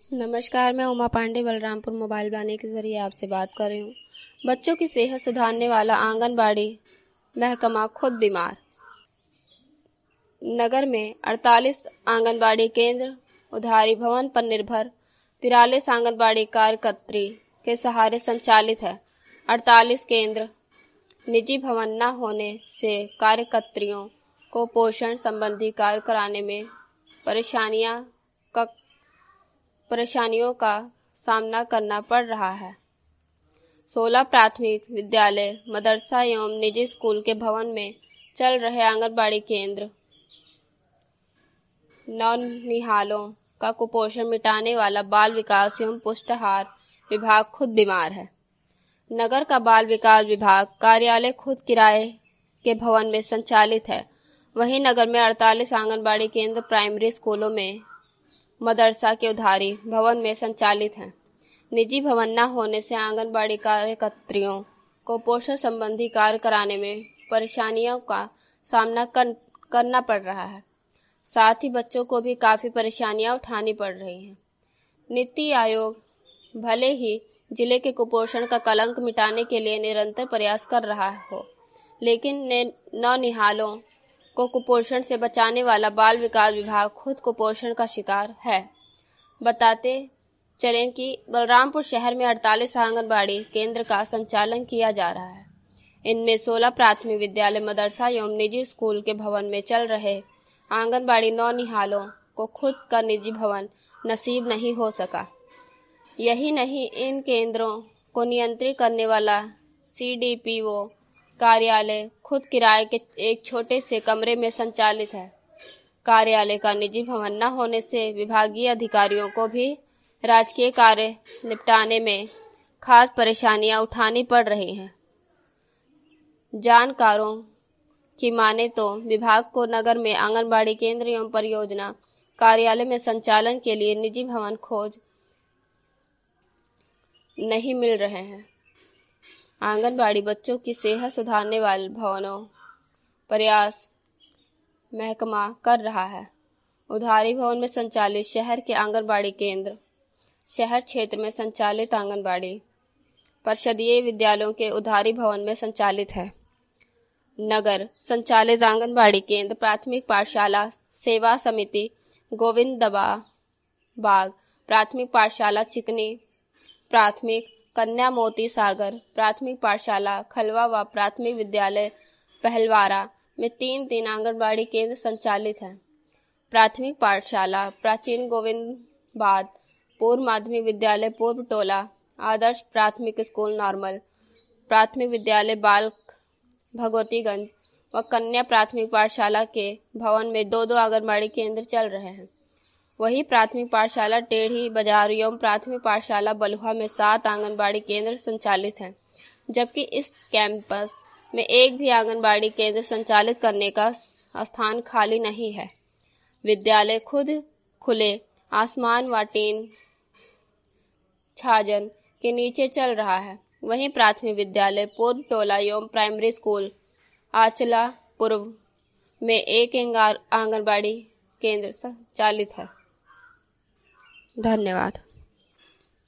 नमस्कार, मैं उमा पांडे बलरामपुर मोबाइल वाणी के जरिए आपसे बात कर रही हूँ। बच्चों की सेहत सुधारने वाला आंगनबाड़ी महकमा खुद बीमार। नगर में 48 आंगनबाड़ी केंद्र उधारी भवन पर निर्भर 43 आंगनबाड़ी कार्यकर्त्री के सहारे संचालित है। 48 केंद्र निजी भवन न होने से कार्यकर्त्रियों को पोषण संबंधी कार्य कराने में परेशानियों का सामना करना पड़ रहा है। 16 प्राथमिक विद्यालय, मदरसा एवं निजी स्कूल के भवन में चल रहे आंगनबाड़ी केंद्र नौनिहालों का कुपोषण मिटाने वाला बाल विकास एवं पुष्टाहार विभाग खुद बीमार है। नगर का बाल विकास विभाग कार्यालय खुद किराए के भवन में संचालित है। वहीं नगर में 48 आंगनबाड़ी केंद्र प्राइमरी स्कूलों में मदरसा के उधारी भवन में संचालित हैं। निजी भवन न होने से आंगनबाड़ी कार्यकर्त्रियों को पोषण संबंधी कार्य कराने में परेशानियों का सामना करना पड़ रहा है। साथ ही बच्चों को भी काफी परेशानियां उठानी पड़ रही हैं। नीति आयोग भले ही जिले के कुपोषण का कलंक मिटाने के लिए निरंतर प्रयास कर रहा हो, लेकिन नौनिहालों को कुपोषण से बचाने वाला बाल विकास विभाग खुद कुपोषण का शिकार है। बताते चलें कि बलरामपुर शहर में 48 आंगनबाड़ी केंद्र का संचालन किया जा रहा है। इनमें 16 प्राथमिक विद्यालय, मदरसा एवं निजी स्कूल के भवन में चल रहे आंगनबाड़ी नौनिहालों को खुद का निजी भवन नसीब नहीं हो सका। यही नहीं, इन केंद्रों को नियंत्रित करने वाला CDPO कार्यालय खुद किराए के एक छोटे से कमरे में संचालित है। कार्यालय का निजी भवन न होने से विभागीय अधिकारियों को भी राजकीय कार्य निपटाने में खास परेशानियां उठानी पड़ रही हैं। जानकारों की माने तो विभाग को नगर में आंगनबाड़ी केंद्र एवं परियोजना कार्यालय में संचालन के लिए निजी भवन खोज नहीं मिल रहे हैं। आंगनबाड़ी बच्चों की सेहत सुधारने वाले भवनों प्रयास महकमा कर रहा है। उधारी भवन में संचालित शहर के आंगनबाड़ी केंद्र शहर क्षेत्र में संचालित आंगनबाड़ी परिषदीय विद्यालयों के उधारी भवन में संचालित है। नगर संचालित आंगनबाड़ी केंद्र प्राथमिक पाठशाला सेवा समिति गोविंदबाग, प्राथमिक पाठशाला चिकनी, प्राथमिक कन्या मोती सागर, प्राथमिक पाठशाला खलवा व प्राथमिक विद्यालय पहलवारा में 3 आंगनबाड़ी केंद्र संचालित हैं। प्राथमिक पाठशाला प्राचीन गोविंदबाग, पूर्व माध्यमिक विद्यालय पूर्व टोला, आदर्श प्राथमिक स्कूल नॉर्मल, प्राथमिक विद्यालय बाल भगवतीगंज व कन्या प्राथमिक पाठशाला के भवन में 2 आंगनबाड़ी केंद्र चल रहे हैं। वही प्राथमिक पाठशाला टेढ़ी बाजार एवं प्राथमिक पाठशाला बलुआ में 7 आंगनबाड़ी केंद्र संचालित हैं, जबकि इस कैंपस में एक भी आंगनबाड़ी केंद्र संचालित करने का स्थान खाली नहीं है। विद्यालय खुद खुले आसमान व टीन छाजन के नीचे चल रहा है। वहीं प्राथमिक विद्यालय पूर्व टोला एवं प्राइमरी स्कूल आचला पूर्व में एक आंगनबाड़ी केंद्र संचालित है। धन्यवाद।